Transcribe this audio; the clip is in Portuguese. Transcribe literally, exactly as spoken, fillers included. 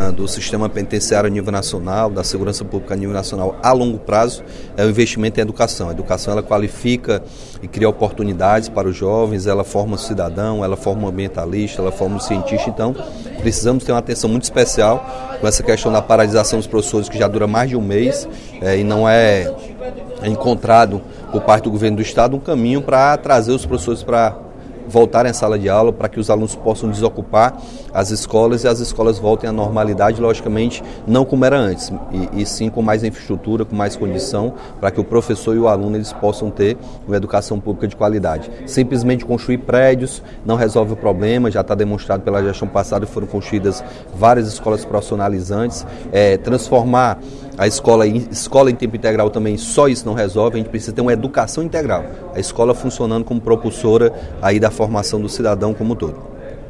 uh, do sistema penitenciário a nível nacional, da segurança pública a nível nacional a longo prazo, é o investimento em educação. A educação ela qualifica e cria oportunidades para os jovens, ela forma o cidadão, ela forma o ambientalista, ela forma o cientista. Então, precisamos ter uma atenção muito especial com essa questão da paralisação dos professores, que já dura mais de um mês é, e não é encontrado por parte do governo do Estado um caminho para trazer os professores para voltarem à sala de aula, para que os alunos possam desocupar as escolas e as escolas voltem à normalidade, logicamente, não como era antes, e, e sim com mais infraestrutura, com mais condição, para que o professor e o aluno eles possam ter uma educação pública de qualidade. Simplesmente construir prédios não resolve o problema, já está demonstrado pela gestão passada que foram construídas várias escolas profissionalizantes, é, transformar a escola em, escola em tempo integral também, só isso não resolve, a gente precisa ter uma educação integral, a escola funcionando como propulsora aí da formação do cidadão como um todo.